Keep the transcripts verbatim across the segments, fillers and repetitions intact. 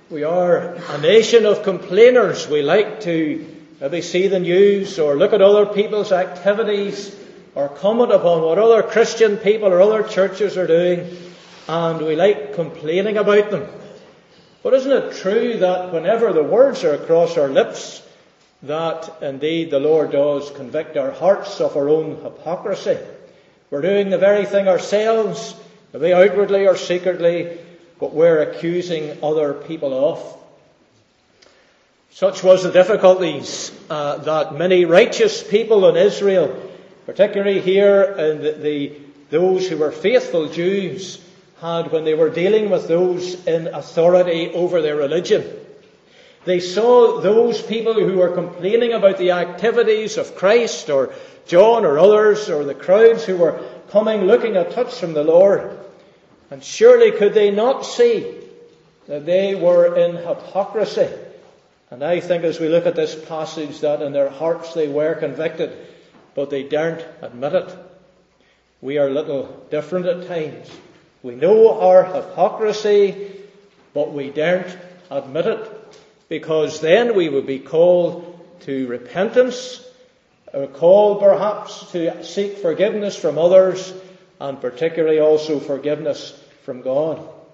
We are a nation of complainers. We like to maybe see the news or look at other people's activities or comment upon what other Christian people or other churches are doing, and we like complaining about them. But isn't it true that whenever the words are across our lips, that indeed the Lord does convict our hearts of our own hypocrisy? We're doing the very thing ourselves, maybe outwardly or secretly, but we're accusing other people of. Such was the difficulties uh, that many righteous people in Israel, particularly here in the, the those who were faithful Jews, had when they were dealing with those in authority over their religion. They saw those people who were complaining about the activities of Christ or John or others, or the crowds who were coming looking a touch from the Lord. And surely could they not see that they were in hypocrisy? And I think as we look at this passage that in their hearts they were convicted, but they daren't admit it. We are a little different at times. We know our hypocrisy, but we daren't admit it, because then we would be called to repentance, or called perhaps to seek forgiveness from others, and particularly also forgiveness from God.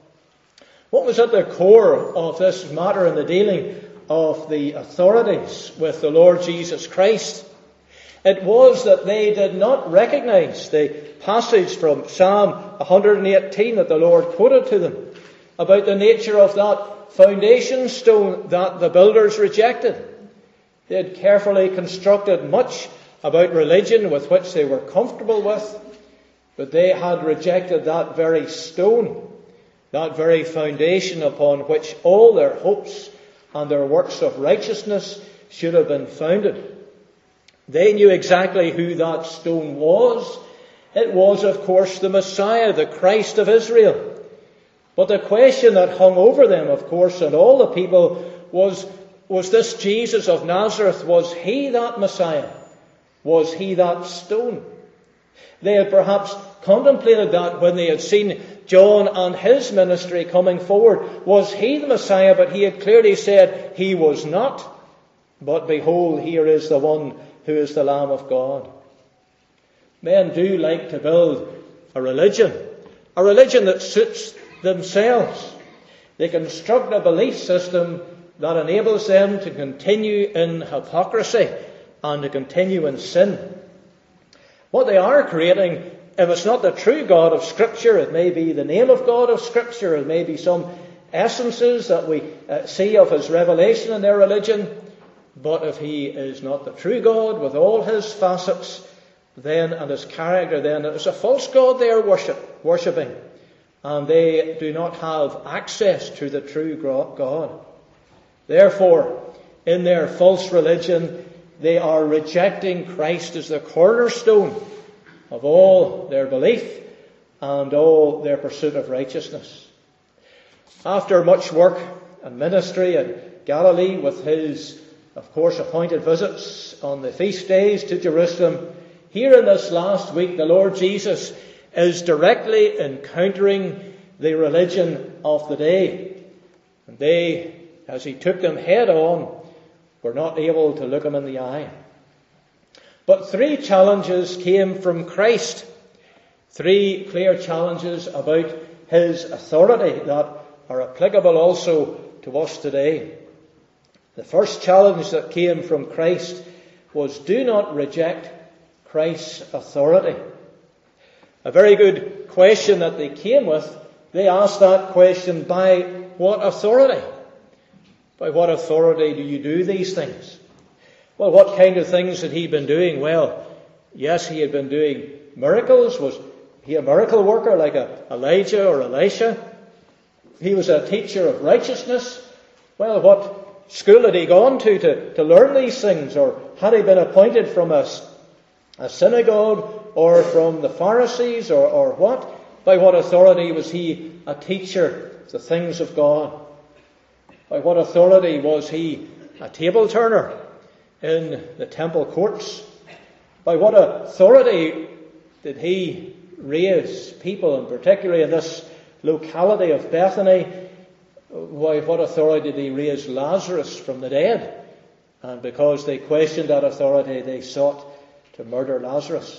What was at the core of this matter in the dealing of the authorities with the Lord Jesus Christ? It was that they did not recognize the passage from Psalm one eighteen that the Lord quoted to them about the nature of that foundation stone that the builders rejected. They had carefully constructed much about religion with which they were comfortable with, but they had rejected that very stone, that very foundation upon which all their hopes and their works of righteousness should have been founded. They knew exactly who that stone was. It was, of course, the Messiah, the Christ of Israel. But the question that hung over them, of course, and all the people was, was this Jesus of Nazareth, was he that Messiah? Was he that stone? They had perhaps contemplated that when they had seen John and his ministry coming forward. Was he the Messiah? But he had clearly said he was not. But behold, here is the one who is the Lamb of God. Men do like to build a religion, a religion that suits themselves. They construct a belief system that enables them to continue in hypocrisy and to continue in sin. What they are creating, if it's not the true God of Scripture, it may be the name of God of Scripture, it may be some essences that we uh, see of his revelation in their religion. But if he is not the true God with all his facets, then and his character, then it is a false God they are worship, worshipping. And they do not have access to the true God. Therefore, in their false religion, they are rejecting Christ as the cornerstone of all their belief and all their pursuit of righteousness. After much work and ministry in Galilee with his, of course, appointed visits on the feast days to Jerusalem, here in this last week, the Lord Jesus is directly encountering the religion of the day. And they, as he took them head on, were not able to look him in the eye. But three challenges came from Christ. Three clear challenges about his authority that are applicable also to us today. The first challenge that came from Christ was, do not reject Christ's authority. A very good question that they came with. They asked that question, by what authority? By what authority do you do these things? Well, what kind of things had he been doing? Well, yes, he had been doing miracles. Was he a miracle worker like a Elijah or Elisha? He was a teacher of righteousness. Well, what school had he gone to to, to learn these things? Or had he been appointed from a, a synagogue or from the Pharisees or, or what? By what authority was he a teacher of the things of God? By what authority was he a table turner in the temple courts? By what authority did he raise people, and particularly in this locality of Bethany, why, what authority did he raise Lazarus from the dead? And because they questioned that authority, they sought to murder Lazarus.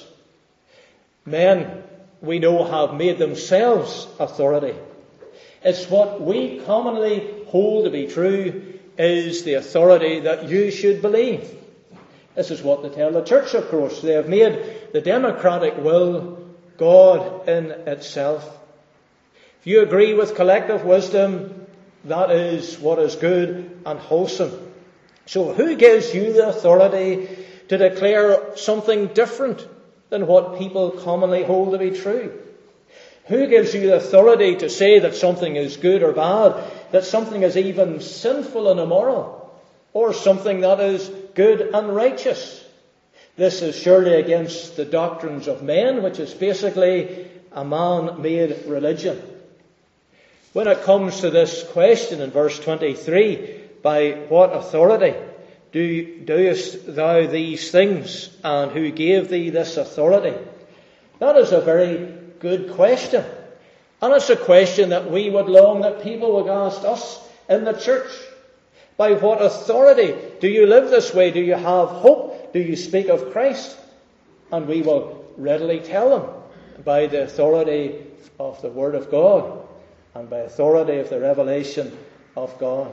Men, we know, have made themselves authority. It's what we commonly hold to be true is the authority that you should believe. This is what they tell the church, of course. They have made the democratic will God in itself. If you agree with collective wisdom, that is what is good and wholesome. So who gives you the authority to declare something different than what people commonly hold to be true? Who gives you the authority to say that something is good or bad, that something is even sinful and immoral, or something that is good and righteous? This is surely against the doctrines of men, which is basically a man-made religion. When it comes to this question in verse twenty-three, by what authority do, doest thou these things, and who gave thee this authority? That is a very good question. And it's a question that we would long that people would ask us in the church. By what authority do you live this way? Do you have hope? Do you speak of Christ? And we will readily tell them by the authority of the Word of God and by authority of the revelation of God.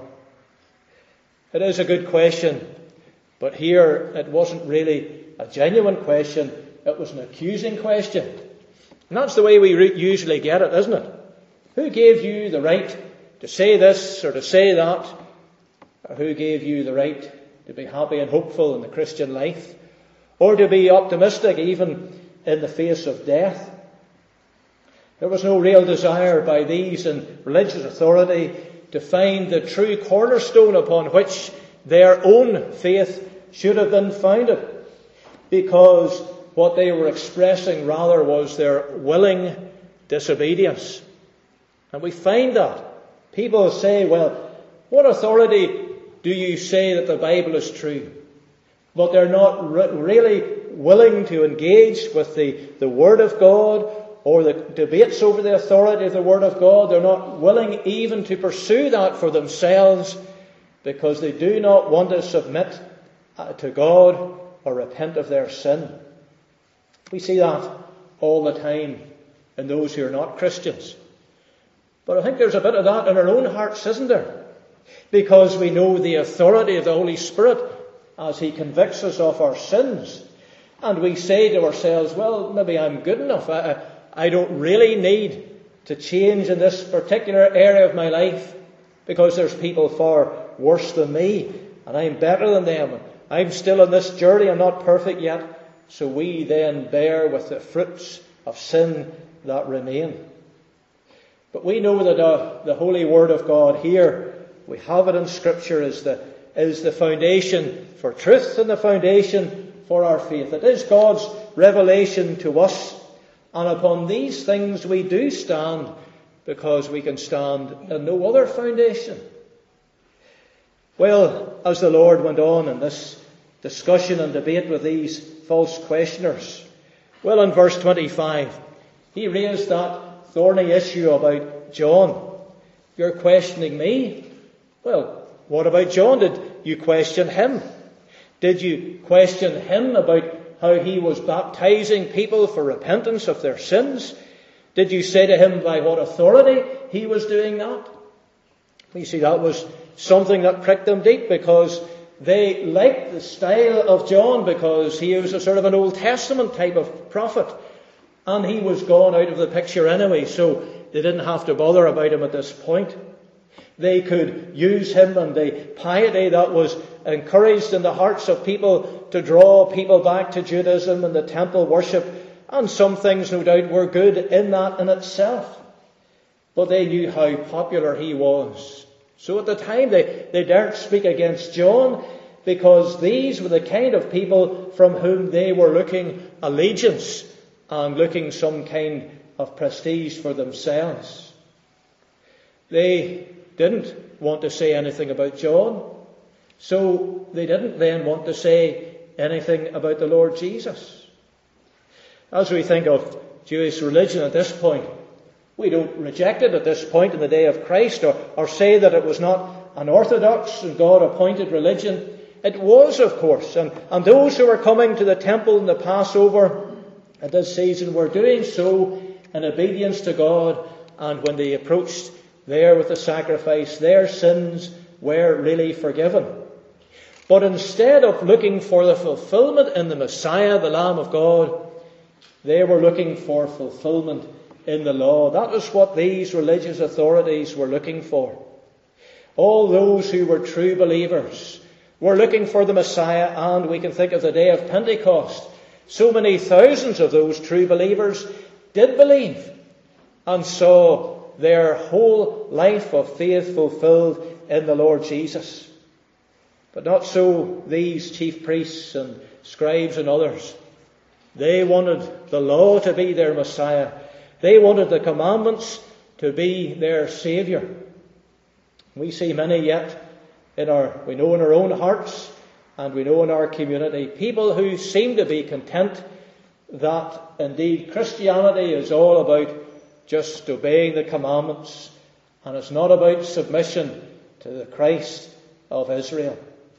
It is a good question, but here it wasn't really a genuine question. It was an accusing question. And that's the way we re- usually get it, isn't it? Who gave you the right to say this or to say that? Or who gave you the right to be happy and hopeful in the Christian life? Or to be optimistic even in the face of death? There was no real desire by these in religious authority to find the true cornerstone upon which their own faith should have been founded, because what they were expressing rather was their willing disobedience. And we find that. People say, well, what authority do you say that the Bible is true? But they're not re- really willing to engage with the, the Word of God or the debates over the authority of the Word of God. They're not willing even to pursue that for themselves because they do not want to submit to God or repent of their sin. We see that all the time in those who are not Christians. But I think there's a bit of that in our own hearts, isn't there? Because we know the authority of the Holy Spirit as He convicts us of our sins. And we say to ourselves, well, maybe I'm good enough. I, I don't really need to change in this particular area of my life because there's people far worse than me and I'm better than them. I'm still on this journey. I'm not perfect yet. So we then bear with the fruits of sin that remain. But we know that uh, the Holy Word of God here, we have it in Scripture, is the, is the foundation for truth and the foundation for our faith. It is God's revelation to us. And upon these things we do stand, because we can stand in no other foundation. Well, as the Lord went on in this discussion and debate with these false questioners, well, in verse twenty-five, He raised that thorny issue about John. You're questioning me? Well, what about John? Did you question him? Did you question him about how he was baptizing people for repentance of their sins? Did you say to him by what authority he was doing that? You see, that was something that pricked them deep, because they liked the style of John because he was a sort of an Old Testament type of prophet. And he was gone out of the picture anyway, so they didn't have to bother about him at this point. They could use him and the piety that was encouraged in the hearts of people to draw people back to Judaism and the temple worship. And some things, no doubt, were good in that in itself. But they knew how popular he was. So at the time they, they daren't speak against John, because these were the kind of people from whom they were looking allegiance and looking some kind of prestige for themselves. They didn't want to say anything about John, so they didn't then want to say anything about the Lord Jesus. As we think of Jewish religion at this point, We don't reject it at this point in the day of Christ, or, or say that it was not an orthodox and God-appointed religion. It was, of course, and, and those who were coming to the temple in the Passover at this season were doing so in obedience to God, and when they approached there with the sacrifice, their sins were really forgiven. But instead of looking for the fulfillment in the Messiah, the Lamb of God, they were looking for fulfillment in the law. That was what these religious authorities were looking for. All those who were true believers were looking for the Messiah, and we can think of the day of Pentecost. So many thousands of those true believers did believe and saw their whole life of faith fulfilled in the Lord Jesus. But not so these chief priests and scribes and others. They wanted the law to be their Messiah. They wanted the commandments to be their Saviour. We see many yet in our, we know in our own hearts and we know in our community, people who seem to be content that indeed Christianity is all about just obeying the commandments, and it's not about submission to the Christ of Israel.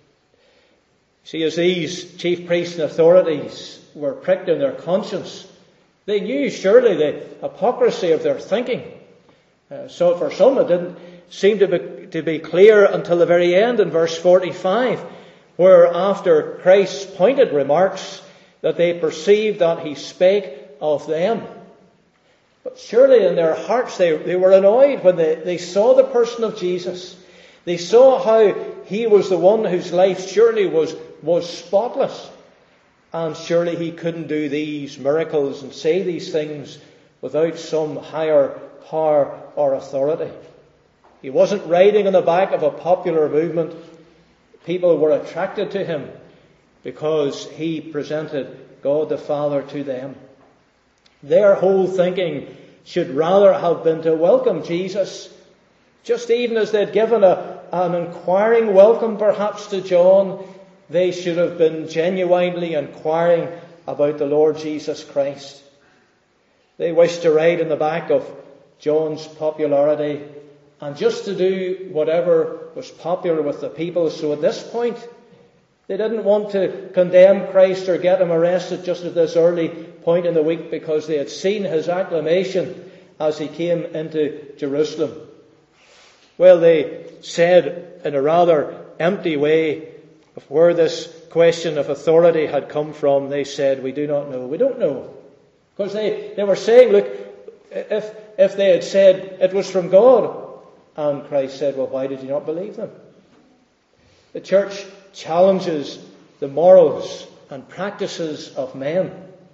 See, as these chief priests and authorities were pricked in their conscience, they knew surely the hypocrisy of their thinking. Uh, so for some it didn't seem to be, to be clear until the very end in verse forty-five, where after Christ's pointed remarks that they perceived that he spake of them. But surely in their hearts they, they were annoyed when they, they saw the person of Jesus. They saw how he was the one whose life surely was, was spotless. And surely he couldn't do these miracles and say these things without some higher power or authority. He wasn't riding on the back of a popular movement. People were attracted to him because he presented God the Father to them. Their whole thinking should rather have been to welcome Jesus, just even as they'd given a, an inquiring welcome perhaps to John. They should have been genuinely inquiring about the Lord Jesus Christ. They wished to ride in the back of John's popularity and just to do whatever was popular with the people. So at this point, they didn't want to condemn Christ or get him arrested just at this early point in the week, because they had seen his acclamation as he came into Jerusalem. Well, they said in a rather empty way of where this question of authority had come from. They said, we do not know. We don't know. Because they, they were saying, look, if, if they had said it was from God, and Christ said, well, why did you not believe them? The church challenges the morals and practices of men.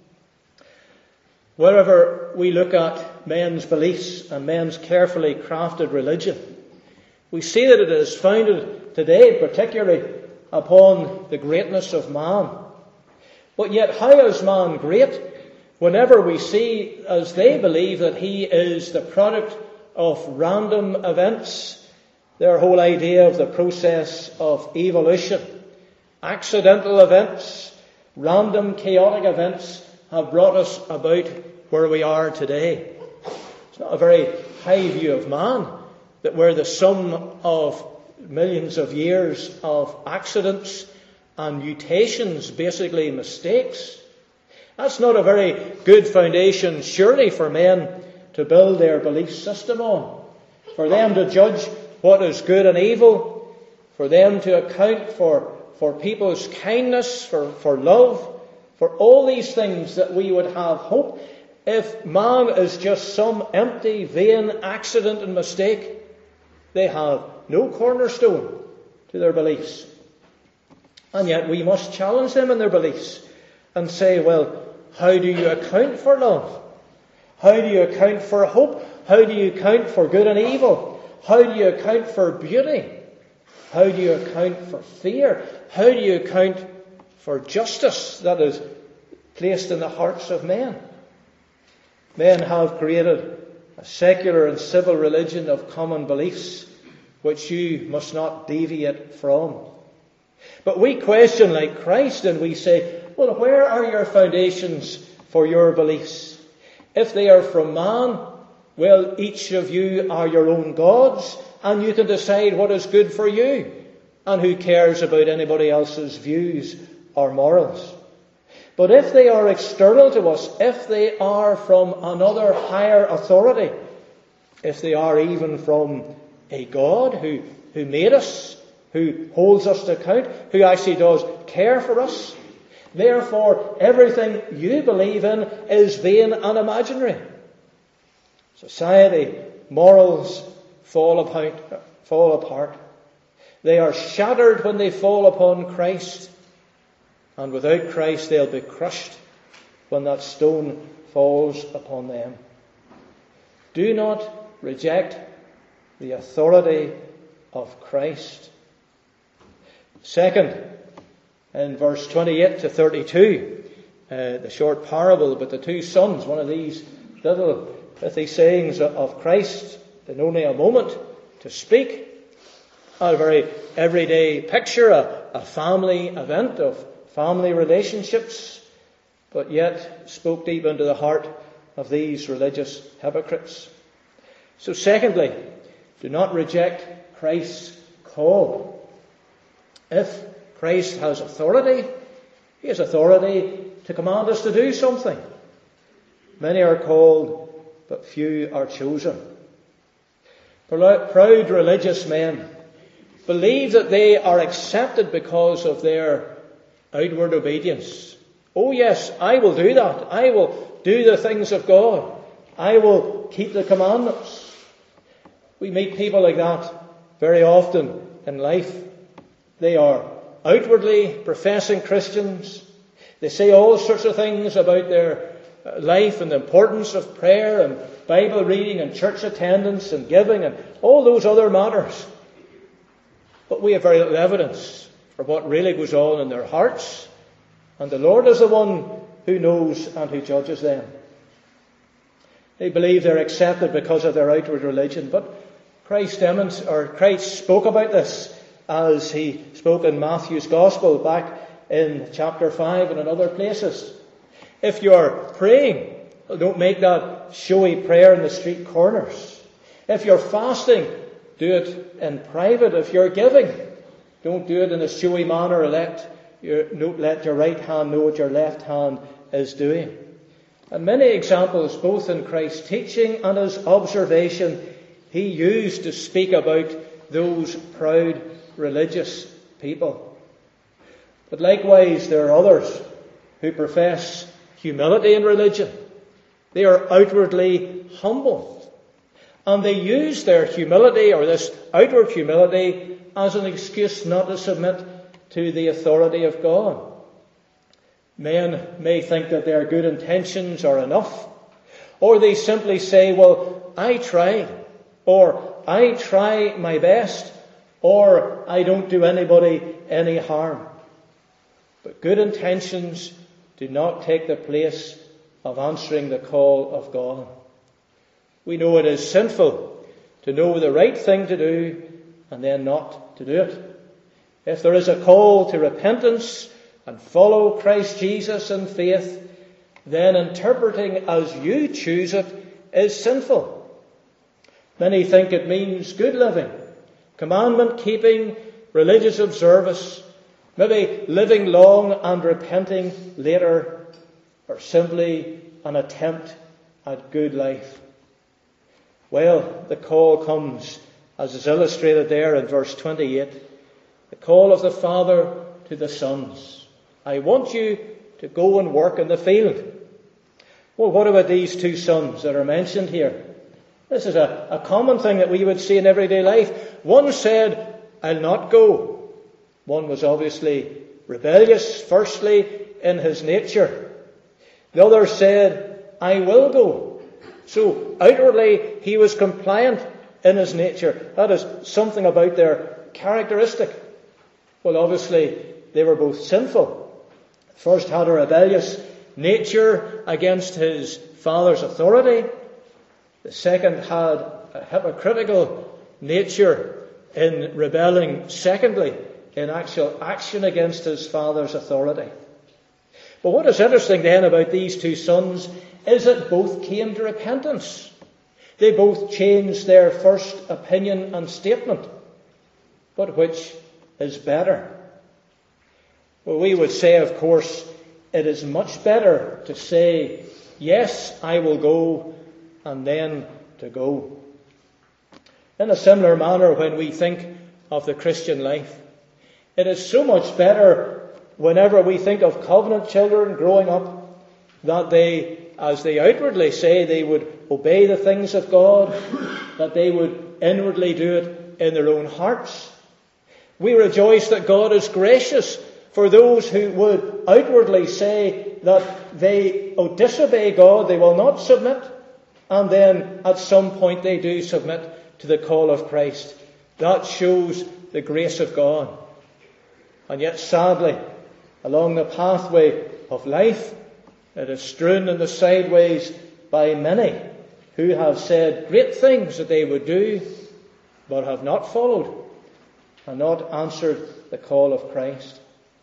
Wherever we look at men's beliefs and men's carefully crafted religion, we see that it is founded today particularly upon the greatness of man. But yet how is man great whenever we see, as they believe, that he is the product of random events? Their whole idea of the process of evolution, accidental events, random chaotic events have brought us about where we are today. It's not a very high view of man, that we're the sum of millions of years of accidents and mutations, basically mistakes. That's not a very good foundation, surely, for men to build their belief system on. For them to judge what is good and evil, for them to account for, for people's kindness, for, for love, for all these things that we would have hope. If man is just some empty, vain accident and mistake, they have no cornerstone to their beliefs. And yet we must challenge them in their beliefs and say, well, how do you account for love? How do you account for hope? How do you account for good and evil? How do you account for beauty? How do you account for fear? How do you account for justice that is placed in the hearts of men? Men have created a secular and civil religion of common beliefs, which you must not deviate from. But we question like Christ, and we say, well, where are your foundations for your beliefs? If they are from man, Well, each of you are your own gods, and you can decide what is good for you. And who cares about anybody else's views or morals? But if they are external to us, if they are from another higher authority, if they are even from a God who, who made us, who holds us to account, who actually does care for us, therefore everything you believe in is vain and imaginary. Society, morals fall apart, fall apart. They are shattered when they fall upon Christ. And without Christ they'll be crushed when that stone falls upon them. Do not reject the authority of Christ. Second, in verse twenty-eight to thirty-two, uh, the short parable about the two sons, one of these little pithy sayings of Christ in only a moment to speak, a very everyday picture, a, a family event of family relationships, but yet spoke deep into the heart of these religious hypocrites. So secondly, do not reject Christ's call. If Christ has authority, he has authority to command us to do something. Many are called, but few are chosen. Proud religious men believe that they are accepted because of their outward obedience. Oh yes, I will do that. I will do the things of God. I will keep the commandments. We meet people like that very often in life. They are outwardly professing Christians. They say all sorts of things about their life and the importance of prayer and Bible reading and church attendance and giving and all those other matters. But we have very little evidence for what really goes on in their hearts. And the Lord is the one who knows and who judges them. They believe they're accepted because of their outward religion. But Christ demonstrated, or Christ spoke about this as he spoke in Matthew's Gospel back in chapter five and in other places. If you're praying, don't make that showy prayer in the street corners. If you're fasting, do it in private. If you're giving, don't do it in a showy manner. Let your, let your right hand know what your left hand is doing. And many examples, both in Christ's teaching and his observation, he used to speak about those proud religious people. But likewise, there are others who profess humility in religion. They are outwardly humble. And they use their humility, or this outward humility, as an excuse not to submit to the authority of God. Men may think that their good intentions are enough. Or they simply say, well, I tried. Or I try my best. Or I don't do anybody any harm. But good intentions do not take the place of answering the call of God. We know it is sinful to know the right thing to do and then not to do it. If there is a call to repentance and follow Christ Jesus in faith, then interpreting as you choose it is sinful. Many think it means good living, commandment keeping, religious observance, maybe living long and repenting later, or simply an attempt at good life. Well, the call comes, as is illustrated there in verse twenty-eight, the call of the Father to the sons. I want you to go and work in the field. Well, what about these two sons that are mentioned here? This is a, a common thing that we would see in everyday life. One said, I'll not go. One was obviously rebellious, firstly, in his nature. The other said, I will go. So outwardly, he was compliant in his nature. That is something about their characteristic. Well, obviously, they were both sinful. First had a rebellious nature against his father's authority. The second had a hypocritical nature in rebelling, secondly, in actual action against his father's authority. But what is interesting then about these two sons is that both came to repentance. They both changed their first opinion and statement. But which is better? Well, we would say, of course, it is much better to say, yes, I will go, and then to go. In a similar manner, when we think of the Christian life, it is so much better whenever we think of covenant children growing up, that they, as they outwardly say, they would obey the things of God, that they would inwardly do it in their own hearts. We rejoice that God is gracious for those who would outwardly say that they oh, disobey God, they will not submit, and then at some point they do submit to the call of Christ. That shows the grace of God. And yet, sadly, along the pathway of life, it is strewn in the sideways by many who have said great things that they would do, but have not followed and not answered the call of Christ.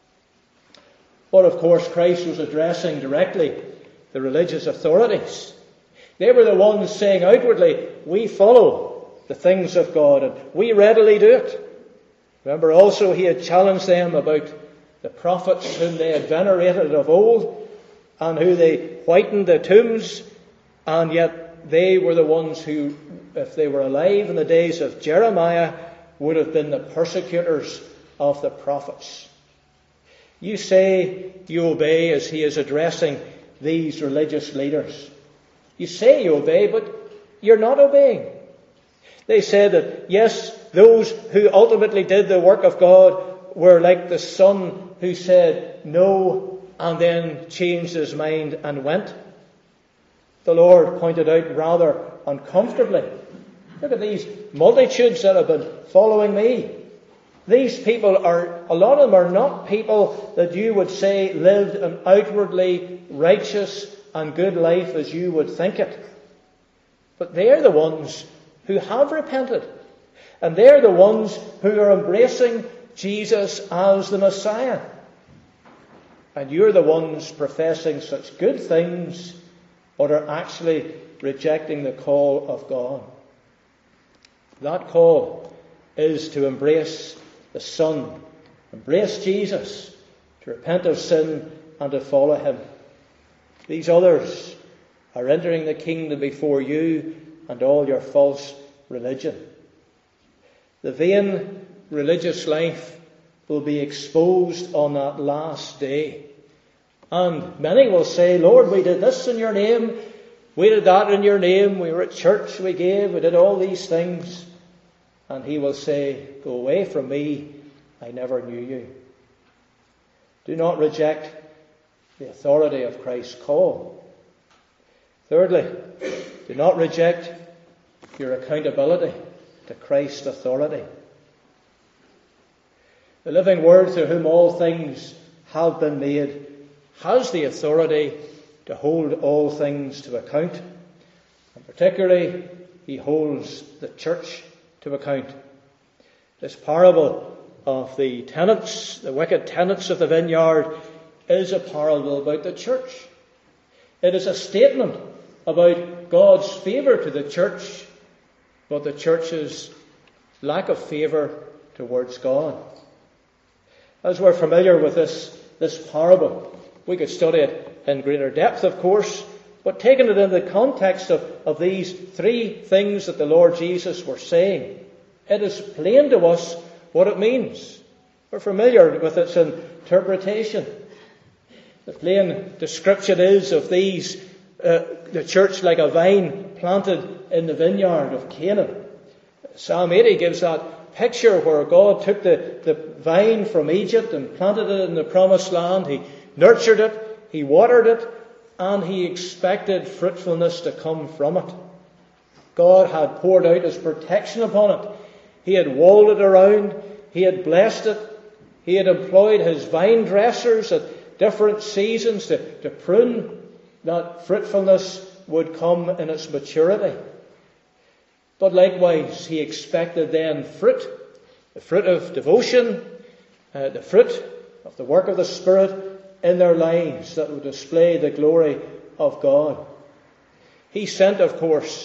But of course, Christ was addressing directly the religious authorities. They were the ones saying outwardly, we follow the things of God and we readily do it. Remember also he had challenged them about the prophets whom they had venerated of old and who they whitened the tombs, and yet they were the ones who, if they were alive in the days of Jeremiah, would have been the persecutors of the prophets. You say you obey as he is addressing these religious leaders. You say you obey, but you're not obeying. They said that, yes, those who ultimately did the work of God were like the son who said no and then changed his mind and went. The Lord pointed out rather uncomfortably, look at these multitudes that have been following me. These people are, a lot of them are not people that you would say lived an outwardly righteous and good life as you would think it. But they're the ones who have repented. And they're the ones who are embracing Jesus as the Messiah. And you're the ones professing such good things, but are actually rejecting the call of God. That call is to embrace the Son, embrace Jesus, to repent of sin and to follow him. These others are entering the kingdom before you and all your false religion. The vain religious life will be exposed on that last day. And many will say, Lord, we did this in your name, we did that in your name, we were at church, we gave, we did all these things. And he will say, go away from me, I never knew you. Do not reject the authority of Christ's call. Thirdly, do not reject your accountability to Christ's authority. The living Word, through whom all things have been made, has the authority to hold all things to account. And particularly, he holds the church to account. This parable of the tenants, the wicked tenants of the vineyard, is a parable about the church. It is a statement about God's favour to the church, but the church's lack of favour towards God. As we're familiar with this, this parable, we could study it in greater depth, of course, but taking it in the context of, of these three things that the Lord Jesus was saying, it is plain to us what it means. We're familiar with its interpretation. The plain description is of these, uh, the church like a vine planted in the vineyard of Canaan. Psalm eighty gives that picture where God took the, the vine from Egypt and planted it in the promised land. He nurtured it, he watered it, and he expected fruitfulness to come from it. God had poured out his protection upon it. He had walled it around. He had blessed it. He had employed his vine dressers at different seasons to, to prune that fruitfulness would come in its maturity. But likewise, he expected then fruit, the fruit of devotion, uh, the fruit of the work of the Spirit in their lives that would display the glory of God. He sent, of course,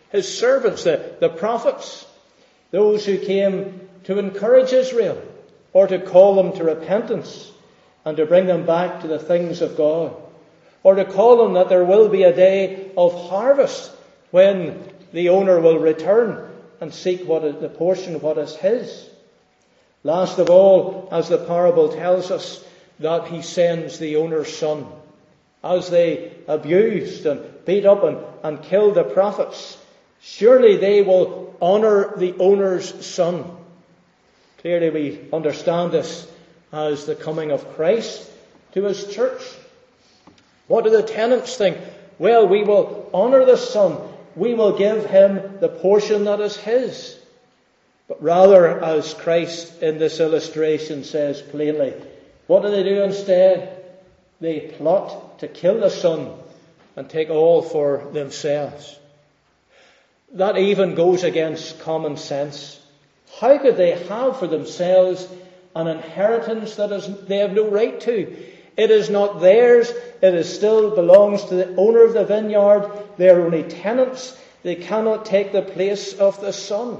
His servants, the, the prophets, those who came to encourage Israel or to call them to repentance and to bring them back to the things of God, or to call them that there will be a day of harvest when the owner will return and seek what is the portion of what is his. Last of all, as the parable tells us, that he sends the owner's son. As they abused and beat up and, and killed the prophets, surely they will honour the owner's son. Clearly we understand this as the coming of Christ to his church. What do the tenants think? Well, we will honour the son. We will give him the portion that is his. But rather, as Christ in this illustration says plainly, what do they do instead? They plot to kill the son and take all for themselves. That even goes against common sense. How could they have for themselves an inheritance that is, they have no right to? It is not theirs. It is still belongs to the owner of the vineyard. They are only tenants. They cannot take the place of the son.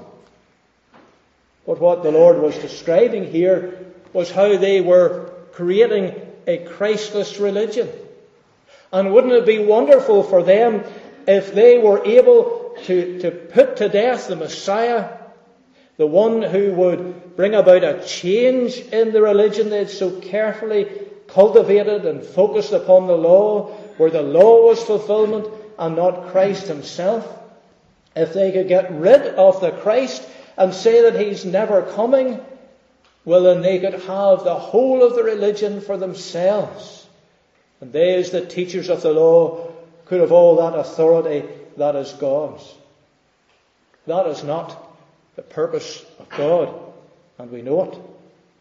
But what the Lord was describing here was how they were creating a Christless religion. And wouldn't it be wonderful for them if they were able to, to put to death the Messiah, the one who would bring about a change in the religion they had so carefully cultivated and focused upon the law, where the law was fulfillment and not Christ himself? If they could get rid of the Christ and say that he's never coming, well, then they could have the whole of the religion for themselves. And they, as the teachers of the law, could have all that authority that is God's. That is not the purpose of God, and we know it.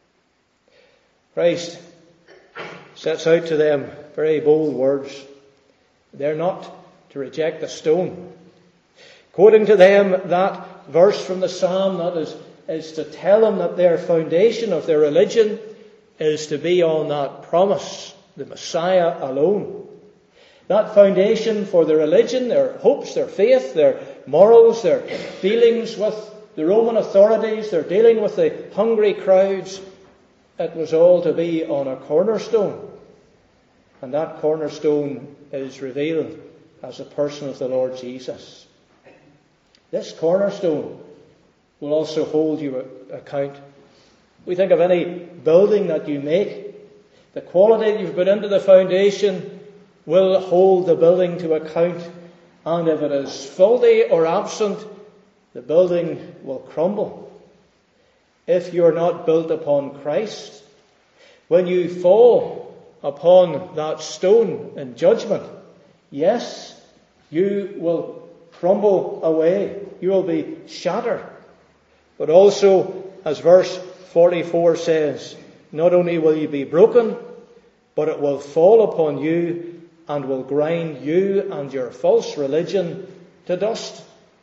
Christ sets out to them very bold words. They're not to reject the stone. Quoting to them that verse from the Psalm that is, is to tell them that their foundation of their religion is to be on that promise, the Messiah alone. That foundation for their religion, their hopes, their faith, their morals, their dealings with the Roman authorities, their dealing with the hungry crowds, it was all to be on a cornerstone. And that cornerstone is revealed as the person of the Lord Jesus. This cornerstone will also hold you account. We think of any building that you make, the quality that you've put into the foundation will hold the building to account. And if it is faulty or absent, the building will crumble. If you're not built upon Christ, when you fall upon that stone in judgment, yes, you will crumble away. You will be shattered. But also, as verse forty-four says, not only will you be broken, but it will fall upon you and will grind you and your false religion to dust.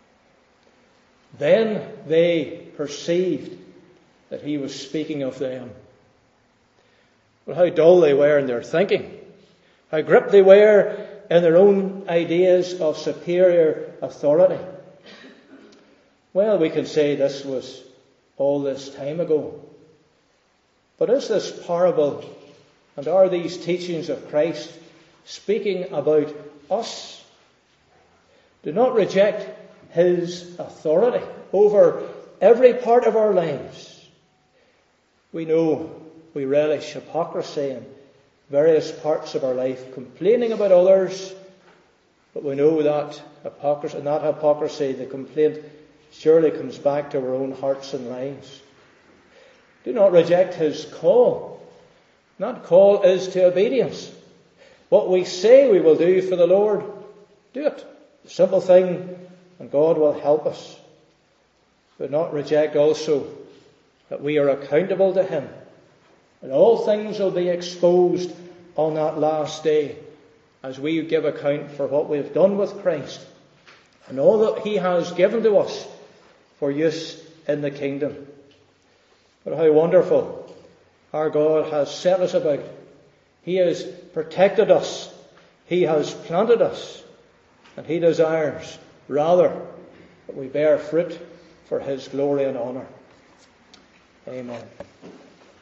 Then they perceived that he was speaking of them. Well, how dull they were in their thinking. How gripped they were in their own ideas of superior authority. Well, we can say this was all this time ago. But is this parable and are these teachings of Christ speaking about us? Do not reject his authority over every part of our lives. We know we relish hypocrisy in various parts of our life, complaining about others, but we know that hypocrisy, and that hypocrisy, the complaint, surely comes back to our own hearts and lives. Do not reject his call. That call is to obedience. What we say we will do for the Lord, do it. The simple thing, and God will help us. But not reject also that we are accountable to him. And all things will be exposed on that last day as we give account for what we have done with Christ and all that he has given to us for use in the kingdom. But how wonderful our God has set us about. He has protected us. He has planted us. And he desires rather that we bear fruit for his glory and honour. Amen.